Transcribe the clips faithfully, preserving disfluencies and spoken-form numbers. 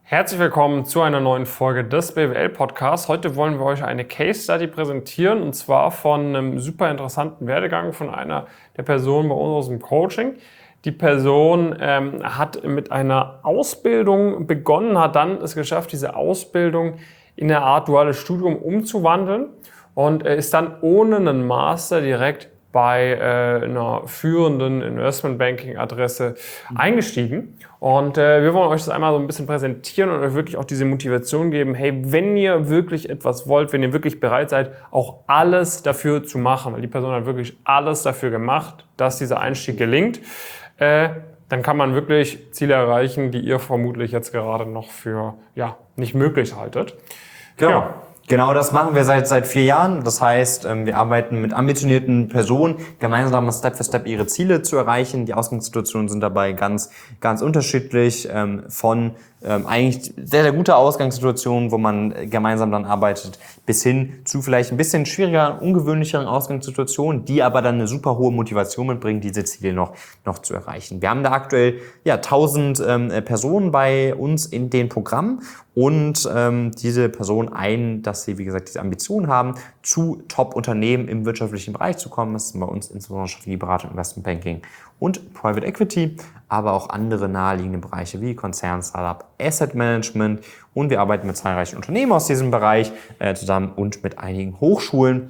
Herzlich willkommen zu einer neuen Folge des B W L-Podcasts. Heute wollen wir euch eine Case Study präsentieren und zwar von einem super interessanten Werdegang von einer der Personen bei uns aus dem Coaching. Die Person ähm, hat mit einer Ausbildung begonnen, hat dann es geschafft, diese Ausbildung in eine Art duales Studium umzuwandeln und äh, ist dann ohne einen Master direkt bei äh, einer führenden Investmentbanking-Adresse eingestiegen. Und äh, wir wollen euch das einmal so ein bisschen präsentieren und euch wirklich auch diese Motivation geben, hey, wenn ihr wirklich etwas wollt, wenn ihr wirklich bereit seid, auch alles dafür zu machen, weil die Person hat wirklich alles dafür gemacht, dass dieser Einstieg gelingt, äh, dann kann man wirklich Ziele erreichen, die ihr vermutlich jetzt gerade noch für ja, nicht möglich haltet. Genau. Ja. Genau das machen wir seit seit vier Jahren. Das heißt, wir arbeiten mit ambitionierten Personen, gemeinsam Step für Step ihre Ziele zu erreichen. Die Ausgangssituationen sind dabei ganz ganz unterschiedlich, von ähm, eigentlich sehr, sehr gute Ausgangssituationen, wo man gemeinsam dann arbeitet, bis hin zu vielleicht ein bisschen schwierigeren, ungewöhnlicheren Ausgangssituationen, die aber dann eine super hohe Motivation mitbringen, diese Ziele noch noch zu erreichen. Wir haben da aktuell ja tausend ähm, Personen bei uns in den Programmen und ähm, diese Personen ein, dass sie, wie gesagt, diese Ambitionen haben, zu Top-Unternehmen im wirtschaftlichen Bereich zu kommen. Das ist bei uns insbesondere Strategieberatung, Investmentbanking und Private Equity, aber auch andere naheliegende Bereiche wie Konzern, Startup, Asset Management, und wir arbeiten mit zahlreichen Unternehmen aus diesem Bereich äh, zusammen und mit einigen Hochschulen.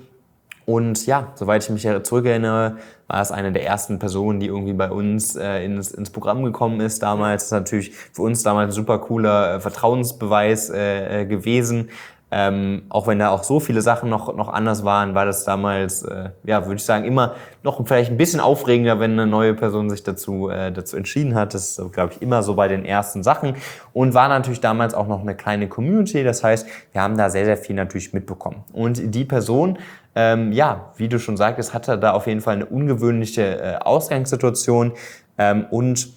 Und ja, soweit ich mich zurückerinnere, war es eine der ersten Personen, die irgendwie bei uns äh, ins, ins Programm gekommen ist damals. Das ist natürlich für uns damals ein super cooler äh, Vertrauensbeweis äh, gewesen. Ähm, auch wenn da auch so viele Sachen noch noch anders waren, war das damals, äh, ja, würde ich sagen, immer noch vielleicht ein bisschen aufregender, wenn eine neue Person sich dazu äh, dazu entschieden hat. Das ist, glaube ich, immer so bei den ersten Sachen und war natürlich damals auch noch eine kleine Community. Das heißt, wir haben da sehr, sehr viel natürlich mitbekommen. Und die Person, ähm, ja, wie du schon sagtest, hatte da auf jeden Fall eine ungewöhnliche äh, Ausgangssituation ähm, und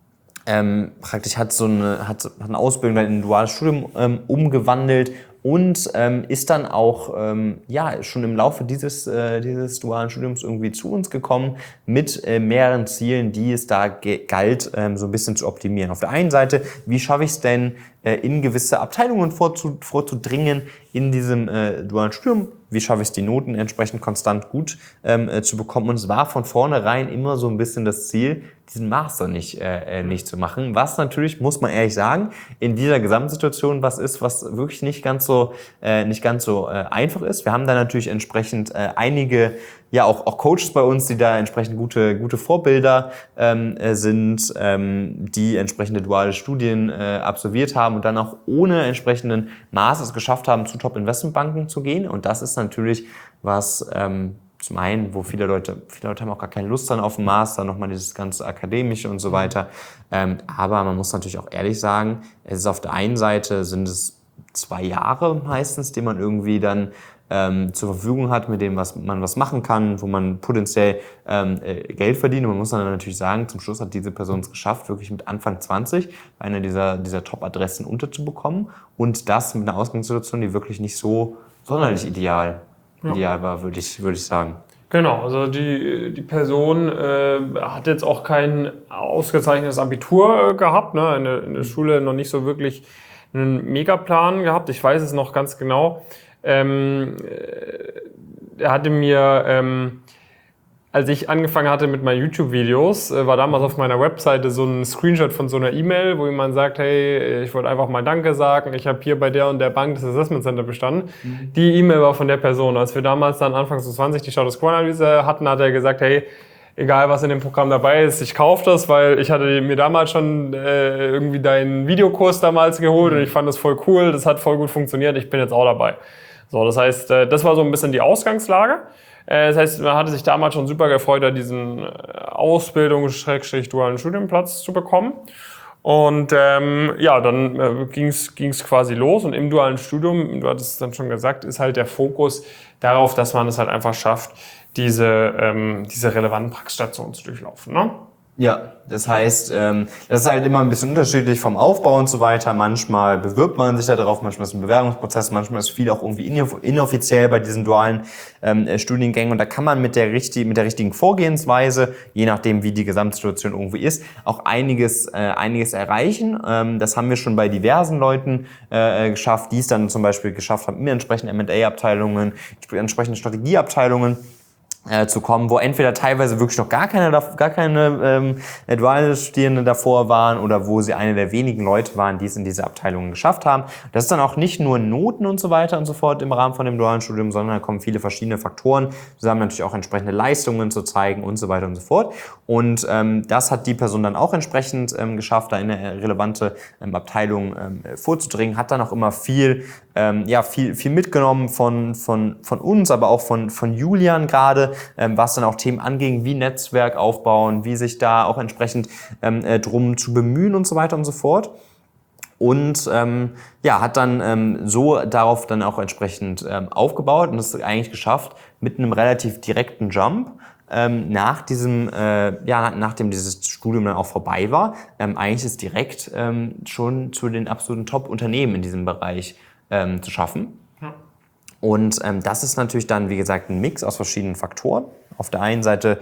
ähm, praktisch hat so eine, hat, hat eine Ausbildung dann in ein duales Studium ähm, umgewandelt und ähm, ist dann auch ähm, ja schon im Laufe dieses äh, dieses dualen Studiums irgendwie zu uns gekommen mit äh, mehreren Zielen, die es da ge- galt, ähm, so ein bisschen zu optimieren. Auf der einen Seite, wie schaffe ich es denn, äh, in gewisse Abteilungen vorzu- vorzudringen in diesem äh, dualen Studium? Wie schaffe ich es, die Noten entsprechend konstant gut ähm, äh, zu bekommen? Und es war von vornherein immer so ein bisschen das Ziel, diesen Master nicht äh, nicht zu machen. Was natürlich, muss man ehrlich sagen, in dieser Gesamtsituation was ist, was wirklich nicht ganz so äh, nicht ganz so äh, einfach ist. Wir haben da natürlich entsprechend äh, einige ja auch auch Coaches bei uns, die da entsprechend gute gute Vorbilder ähm, äh, sind, ähm, die entsprechende duale Studien äh, absolviert haben und dann auch ohne entsprechenden Master es geschafft haben, zu Top-Investmentbanken zu gehen. Und das ist natürlich was ähm, zum einen, wo viele Leute, viele Leute haben auch gar keine Lust dann auf den Master, nochmal dieses ganze Akademische und so weiter. Ähm, aber man muss natürlich auch ehrlich sagen, es ist auf der einen Seite sind es zwei Jahre meistens, die man irgendwie dann ähm, zur Verfügung hat, mit dem was man was machen kann, wo man potenziell ähm, äh, Geld verdient. Und man muss dann natürlich sagen, zum Schluss hat diese Person es geschafft, wirklich mit Anfang zwanzig bei einer dieser, dieser Top-Adressen unterzubekommen. Und das mit einer Ausgangssituation, die wirklich nicht so sonderlich ideal Ja. ideal war, würde ich, würde ich sagen. Genau, also die, die Person äh, hat jetzt auch kein ausgezeichnetes Abitur äh, gehabt, ne? in, der, in der Schule noch nicht so wirklich einen Megaplan gehabt, ich weiß es noch ganz genau. Ähm, äh, er hatte mir, ähm, als ich angefangen hatte mit meinen YouTube-Videos, äh, war damals auf meiner Webseite so ein Screenshot von so einer E-Mail, wo jemand sagt, hey, ich wollte einfach mal Danke sagen, ich habe hier bei der und der Bank das Assessment Center bestanden. Mhm. Die E-Mail war von der Person. Als wir damals dann Anfang zwanzig die Status Quo-Analyse hatten, hat er gesagt, hey, egal was in dem Programm dabei ist, ich kaufe das, weil ich hatte mir damals schon äh, irgendwie deinen Videokurs damals geholt mhm. und ich fand das voll cool, das hat voll gut funktioniert, ich bin jetzt auch dabei. So, das heißt, äh, das war so ein bisschen die Ausgangslage. Das heißt, man hatte sich damals schon super gefreut, da diesen Ausbildungs-dualen Studienplatz zu bekommen. Und ähm, ja, dann äh, ging es quasi los. Und im dualen Studium, du hattest es dann schon gesagt, ist halt der Fokus darauf, dass man es halt einfach schafft, diese, ähm, diese relevanten Praxisstationen zu durchlaufen. Ne? Ja, das heißt, ähm, das ist halt immer ein bisschen unterschiedlich vom Aufbau und so weiter. Manchmal bewirbt man sich da drauf, manchmal ist es ein Bewerbungsprozess, manchmal ist viel auch irgendwie inoffiziell bei diesen dualen ähm, Studiengängen. Und da kann man mit der, richtig, mit der richtigen Vorgehensweise, je nachdem wie die Gesamtsituation irgendwie ist, auch einiges, äh, einiges erreichen. Ähm, das haben wir schon bei diversen Leuten äh, geschafft, die es dann zum Beispiel geschafft haben, in entsprechende M and A-Abteilungen, entsprechende Strategieabteilungen Äh, zu kommen, wo entweder teilweise wirklich noch gar keine, gar keine ähm, duale Studierende davor waren oder wo sie eine der wenigen Leute waren, die es in diese Abteilungen geschafft haben. Das ist dann auch nicht nur Noten und so weiter und so fort im Rahmen von dem dualen Studium, sondern da kommen viele verschiedene Faktoren zusammen, natürlich auch entsprechende Leistungen zu zeigen und so weiter und so fort. Und ähm, das hat die Person dann auch entsprechend ähm, geschafft, da in eine relevante ähm, Abteilung ähm, vorzudringen, hat dann auch immer viel, ähm, ja, viel, viel mitgenommen von, von, von uns, aber auch von, von Julian gerade, Ähm, was dann auch Themen anging, wie Netzwerk aufbauen, wie sich da auch entsprechend ähm, äh, drum zu bemühen und so weiter und so fort. Und ähm, ja, hat dann ähm, so darauf dann auch entsprechend ähm, aufgebaut und das eigentlich geschafft mit einem relativ direkten Jump. Ähm, nach diesem, äh, ja, nachdem dieses Studium dann auch vorbei war, ähm, eigentlich ist direkt ähm, schon zu den absoluten Top-Unternehmen in diesem Bereich ähm, zu schaffen. Ja. Und ähm, das ist natürlich dann, wie gesagt, ein Mix aus verschiedenen Faktoren. Auf der einen Seite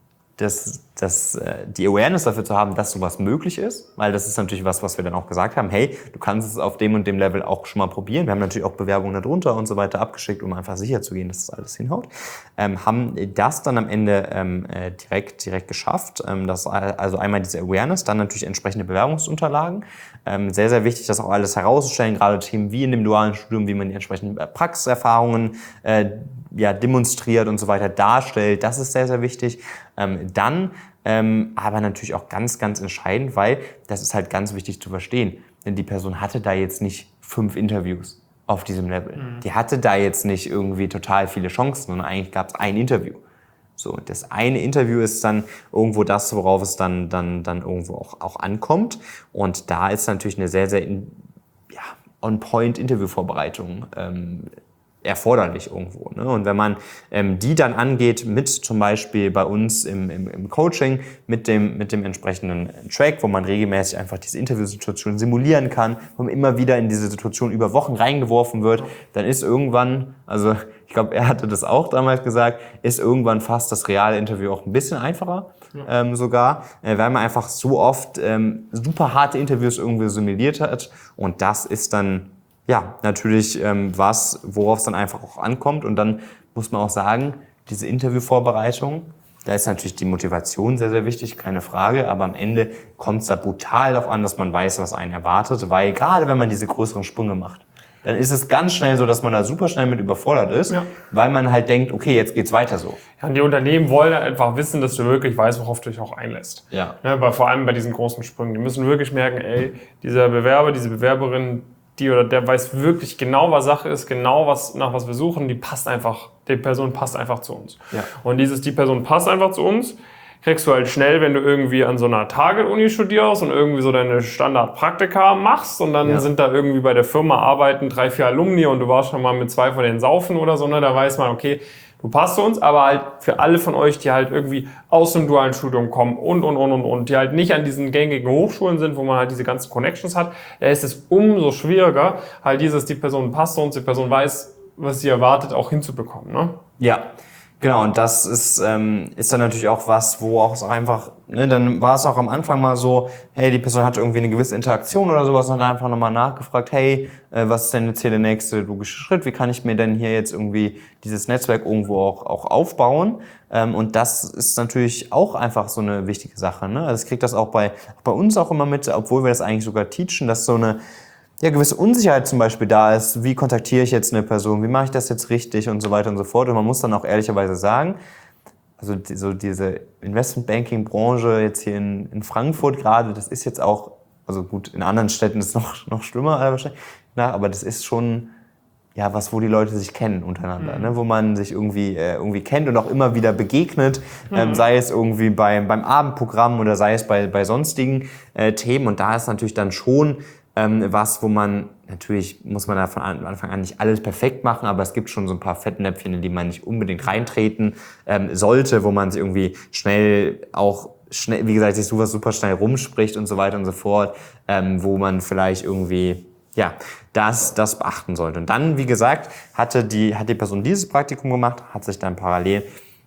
das, das, äh, die Awareness dafür zu haben, dass sowas möglich ist, weil das ist natürlich was, was wir dann auch gesagt haben, hey, du kannst es auf dem und dem Level auch schon mal probieren. Wir haben natürlich auch Bewerbungen darunter und so weiter abgeschickt, um einfach sicher zu gehen, dass das alles hinhaut. Ähm, haben das dann am Ende ähm, äh, direkt, direkt geschafft. Ähm, das, also einmal diese Awareness, dann natürlich entsprechende Bewerbungsunterlagen. Ähm, sehr, sehr wichtig, das auch alles herauszustellen, gerade Themen wie in dem dualen Studium, wie man die entsprechenden Praxiserfahrungen äh, ja, demonstriert und so weiter darstellt. Das ist sehr, sehr wichtig. Ähm, dann ähm, aber natürlich auch ganz, ganz entscheidend, weil das ist halt ganz wichtig zu verstehen. Denn die Person hatte da jetzt nicht fünf Interviews auf diesem Level. Mhm. Die hatte da jetzt nicht irgendwie total viele Chancen, sondern eigentlich gab es ein Interview. So, das eine Interview ist dann irgendwo das, worauf es dann, dann, dann irgendwo auch, auch ankommt. Und da ist natürlich eine sehr, sehr in, ja, on-point-Interviewvorbereitung ähm, erforderlich irgendwo. Ne? Und wenn man ähm, die dann angeht mit zum Beispiel bei uns im, im, im Coaching, mit dem, mit dem entsprechenden Track, wo man regelmäßig einfach diese Interviewsituation simulieren kann, wo man immer wieder in diese Situation über Wochen reingeworfen wird, dann ist irgendwann, also ich glaube, er hatte das auch damals gesagt, ist irgendwann fast das reale Interview auch ein bisschen einfacher. Ja. Ähm, sogar, äh, weil man einfach so oft ähm, super harte Interviews irgendwie simuliert hat und das ist dann ja, natürlich ähm, was, worauf es dann einfach auch ankommt. Und dann muss man auch sagen, diese Interviewvorbereitung, da ist natürlich die Motivation sehr, sehr wichtig, keine Frage. Aber am Ende kommt es da brutal darauf an, dass man weiß, was einen erwartet. Weil gerade wenn man diese größeren Sprünge macht, dann ist es ganz schnell so, dass man da super schnell mit überfordert ist, ja. Weil man halt denkt, okay, jetzt geht's weiter so. Ja, und die Unternehmen wollen einfach wissen, dass du wirklich weißt, worauf du dich auch einlässt. Ja. Ja, aber vor allem bei diesen großen Sprüngen. Die müssen wirklich merken, ey, dieser Bewerber, diese Bewerberin, die oder der weiß wirklich genau, was Sache ist, genau was, nach was wir suchen, die passt einfach, die Person passt einfach zu uns. Ja. Und dieses, die Person passt einfach zu uns, kriegst du halt schnell, wenn du irgendwie an so einer Target-Uni studierst und irgendwie so deine Standard-Praktika machst und dann ja. sind da irgendwie bei der Firma arbeiten drei, vier Alumni und du warst schon mal mit zwei von denen saufen oder so, ne, da weiß man, okay, du passt zu uns, aber halt für alle von euch, die halt irgendwie aus dem dualen Studium kommen und, und, und, und, und, die halt nicht an diesen gängigen Hochschulen sind, wo man halt diese ganzen Connections hat, da ist es umso schwieriger, halt dieses, die Person passt zu uns, die Person weiß, was sie erwartet, auch hinzubekommen, ne? Ja. Genau, und das ist, ähm, ist dann natürlich auch was, wo auch einfach, ne, dann war es auch am Anfang mal so, hey, die Person hat irgendwie eine gewisse Interaktion oder sowas und hat einfach nochmal nachgefragt, hey, äh, was ist denn jetzt hier der nächste logische Schritt, wie kann ich mir denn hier jetzt irgendwie dieses Netzwerk irgendwo auch, auch aufbauen? Ähm, und das ist natürlich auch einfach so eine wichtige Sache, ne? Also ich krieg das auch bei, auch bei uns auch immer mit, obwohl wir das eigentlich sogar teachen, dass so eine ja, gewisse Unsicherheit zum Beispiel da ist, wie kontaktiere ich jetzt eine Person, wie mache ich das jetzt richtig und so weiter und so fort. Und man muss dann auch ehrlicherweise sagen, also die, so diese Investmentbanking-Branche jetzt hier in, in Frankfurt gerade, das ist jetzt auch, also gut, in anderen Städten ist es noch, noch schlimmer wahrscheinlich, na, aber das ist schon ja was, wo die Leute sich kennen untereinander, mhm. ne, wo man sich irgendwie äh, irgendwie kennt und auch immer wieder begegnet, mhm. ähm, sei es irgendwie beim beim Abendprogramm oder sei es bei bei sonstigen äh, Themen. Und da ist natürlich dann schon Ähm, was, wo man, natürlich muss man da von Anfang an nicht alles perfekt machen, aber es gibt schon so ein paar Fettnäpfchen, in die man nicht unbedingt reintreten ähm, sollte, wo man sich irgendwie schnell auch schnell, wie gesagt, sich sowas super schnell rumspricht und so weiter und so fort, ähm, wo man vielleicht irgendwie, ja, das, das beachten sollte. Und dann, wie gesagt, hatte die, hat die Person dieses Praktikum gemacht, hat sich dann parallel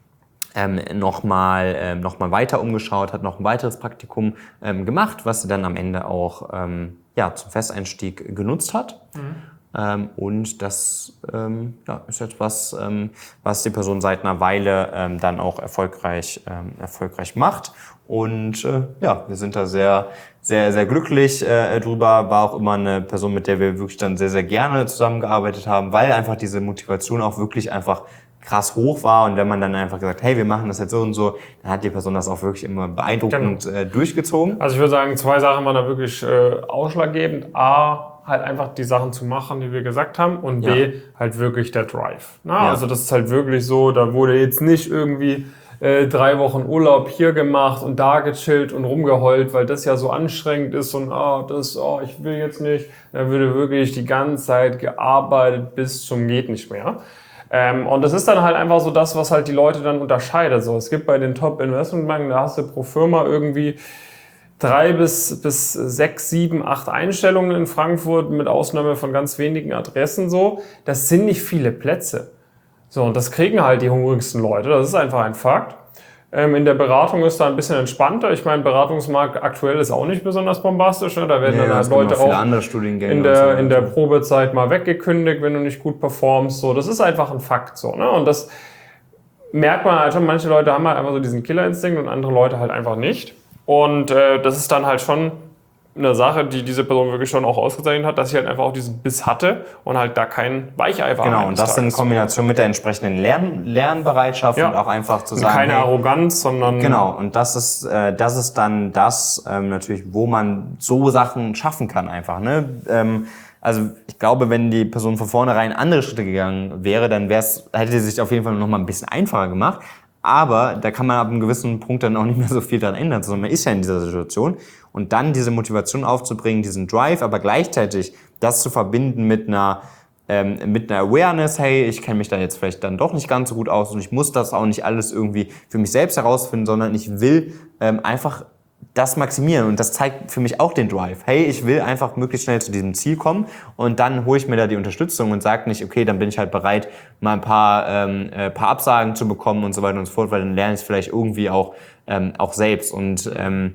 ähm, nochmal ähm, noch mal weiter umgeschaut, hat noch ein weiteres Praktikum ähm, gemacht, was sie dann am Ende auch ähm, ja, zum Festeinstieg genutzt hat. Mhm. Ähm, und das ähm, ja, ist etwas, ähm, was die Person seit einer Weile ähm, dann auch erfolgreich, ähm, erfolgreich macht. Und äh, ja, wir sind da sehr, sehr, sehr glücklich äh, drüber. War auch immer eine Person, mit der wir wirklich dann sehr, sehr gerne zusammengearbeitet haben, weil einfach diese Motivation auch wirklich einfach krass hoch war. Und wenn man dann einfach gesagt, hey, wir machen das jetzt so und so, dann hat die Person das auch wirklich immer beeindruckend äh, durchgezogen. Also ich würde sagen, zwei Sachen waren da wirklich äh, ausschlaggebend. A, halt einfach die Sachen zu machen, die wir gesagt haben. Und B, ja. halt wirklich der Drive. Na, ja. Also das ist halt wirklich so, da wurde jetzt nicht irgendwie äh, drei Wochen Urlaub hier gemacht und da gechillt und rumgeheult, weil das ja so anstrengend ist und ah, das, oh, ich will jetzt nicht. Da würde wirklich die ganze Zeit gearbeitet bis zum geht nicht mehr. Ähm, und das ist dann halt einfach so das, was halt die Leute dann unterscheidet. So, es gibt bei den Top-Investmentbanken, da hast du pro Firma irgendwie drei bis, bis sechs, sieben, acht Einstellungen in Frankfurt, mit Ausnahme von ganz wenigen Adressen so. Das sind nicht viele Plätze. So, und das kriegen halt die hungrigsten Leute. Das ist einfach ein Fakt. Ähm, in der Beratung ist da ein bisschen entspannter. Ich meine, Beratungsmarkt aktuell ist auch nicht besonders bombastisch. Ne? Da werden ja, dann halt Leute auch andere Studiengänge in der, so in der Probezeit mal weggekündigt, wenn du nicht gut performst. So, das ist einfach ein Fakt. So, ne? Und das merkt man halt schon. Manche Leute haben halt einfach so diesen Killerinstinkt und andere Leute halt einfach nicht. Und äh, das ist dann halt schon eine Sache, die diese Person wirklich schon auch ausgezeichnet hat, dass sie halt einfach auch diesen Biss hatte und halt da kein Weicheifer. Genau, und das in Kombination mit der entsprechenden Lern Lernbereitschaft ja. und auch einfach zu sagen, keine hey, Arroganz, sondern genau. Und das ist äh, das ist dann das ähm, natürlich, wo man so Sachen schaffen kann einfach. Ne? Ähm, also ich glaube, wenn die Person von vornherein andere Schritte gegangen wäre, dann wär's, hätte sie sich auf jeden Fall noch mal ein bisschen einfacher gemacht. Aber da kann man ab einem gewissen Punkt dann auch nicht mehr so viel dran ändern, sondern man ist ja in dieser Situation. Und dann diese Motivation aufzubringen, diesen Drive, aber gleichzeitig das zu verbinden mit einer, ähm, mit einer Awareness, hey, ich kenne mich da jetzt vielleicht dann doch nicht ganz so gut aus und ich muss das auch nicht alles irgendwie für mich selbst herausfinden, sondern ich will ähm, einfach das maximieren. Und das zeigt für mich auch den Drive. Hey, ich will einfach möglichst schnell zu diesem Ziel kommen und dann hole ich mir da die Unterstützung und sage nicht, okay, dann bin ich halt bereit, mal ein paar, ähm, äh, paar Absagen zu bekommen und so weiter und so fort, weil dann lerne ich es vielleicht irgendwie auch, ähm, auch selbst. Und ähm,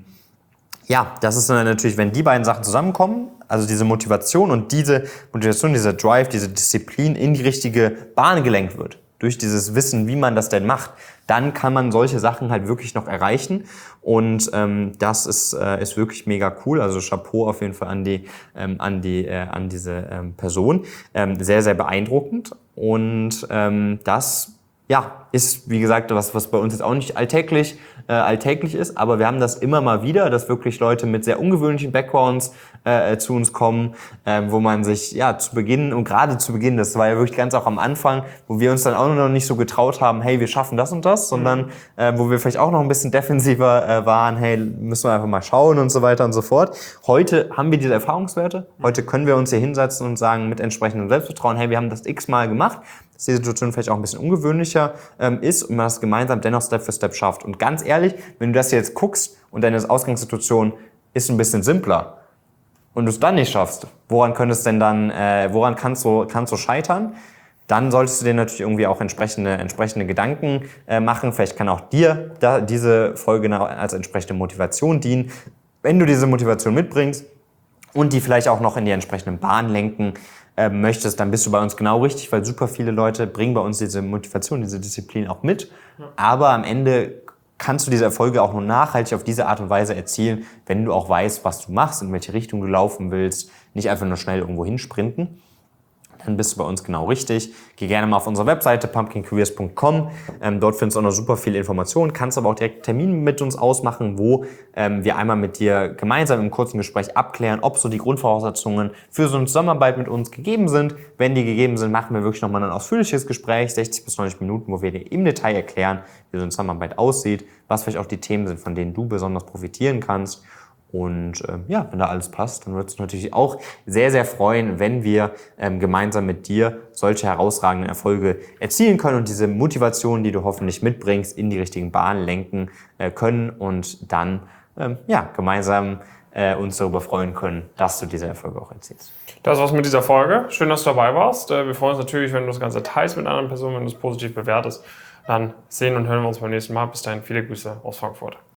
ja, das ist dann natürlich, wenn die beiden Sachen zusammenkommen, also diese Motivation und diese Motivation, dieser Drive, diese Disziplin in die richtige Bahn gelenkt wird, durch dieses Wissen, wie man das denn macht, dann kann man solche Sachen halt wirklich noch erreichen. Und ähm, das ist, äh, ist wirklich mega cool. Also Chapeau auf jeden Fall an die, ähm, an die, äh, an diese ähm, Person. Ähm, sehr, sehr beeindruckend. Und ähm, das ja, ist, wie gesagt, was, was bei uns jetzt auch nicht alltäglich, äh, alltäglich ist, aber wir haben das immer mal wieder, dass wirklich Leute mit sehr ungewöhnlichen Backgrounds äh, zu uns kommen, äh, wo man sich, ja, zu Beginn und gerade zu Beginn, das war ja wirklich ganz auch am Anfang, wo wir uns dann auch noch nicht so getraut haben, hey, wir schaffen das und das, sondern äh, wo wir vielleicht auch noch ein bisschen defensiver äh, waren, hey, müssen wir einfach mal schauen und so weiter und so fort. Heute haben wir diese Erfahrungswerte, heute können wir uns hier hinsetzen und sagen mit entsprechendem Selbstvertrauen, hey, wir haben das x-mal gemacht, dass die Situation vielleicht auch ein bisschen ungewöhnlicher ähm, ist und man das gemeinsam dennoch Step für Step schafft. Und ganz ehrlich, wenn du das jetzt guckst und deine Ausgangssituation ist ein bisschen simpler und du es dann nicht schaffst, woran könntest denn dann, äh, woran kannst du, kannst du scheitern? Dann solltest du dir natürlich irgendwie auch entsprechende, entsprechende Gedanken äh, machen. Vielleicht kann auch dir da diese Folge als entsprechende Motivation dienen. Wenn du diese Motivation mitbringst und die vielleicht auch noch in die entsprechenden Bahn lenken äh, möchtest, dann bist du bei uns genau richtig, weil super viele Leute bringen bei uns diese Motivation, diese Disziplin auch mit. Ja. Aber am Ende kannst du diese Erfolge auch nur nachhaltig auf diese Art und Weise erzielen, wenn du auch weißt, was du machst, in welche Richtung du laufen willst, nicht einfach nur schnell irgendwo hinsprinten. Dann bist du bei uns genau richtig. Geh gerne mal auf unsere Webseite pumpkin careers punkt com. Ähm, dort findest du auch noch super viele Informationen. Kannst aber auch direkt Termine mit uns ausmachen, wo ähm, wir einmal mit dir gemeinsam im kurzen Gespräch abklären, ob so die Grundvoraussetzungen für so eine Zusammenarbeit mit uns gegeben sind. Wenn die gegeben sind, machen wir wirklich nochmal ein ausführliches Gespräch, sechzig bis neunzig Minuten, wo wir dir im Detail erklären, wie so eine Zusammenarbeit aussieht, was vielleicht auch die Themen sind, von denen du besonders profitieren kannst. Und ähm, ja, wenn da alles passt, dann wird es natürlich auch sehr, sehr freuen, wenn wir ähm, gemeinsam mit dir solche herausragenden Erfolge erzielen können und diese Motivation, die du hoffentlich mitbringst, in die richtigen Bahnen lenken äh, können und dann ähm, ja, gemeinsam äh, uns darüber freuen können, dass du diese Erfolge auch erzielst. Das war's mit dieser Folge. Schön, dass du dabei warst. Wir freuen uns natürlich, wenn du das Ganze teilst mit anderen Personen, wenn du es positiv bewertest. Dann sehen und hören wir uns beim nächsten Mal. Bis dahin, viele Grüße aus Frankfurt.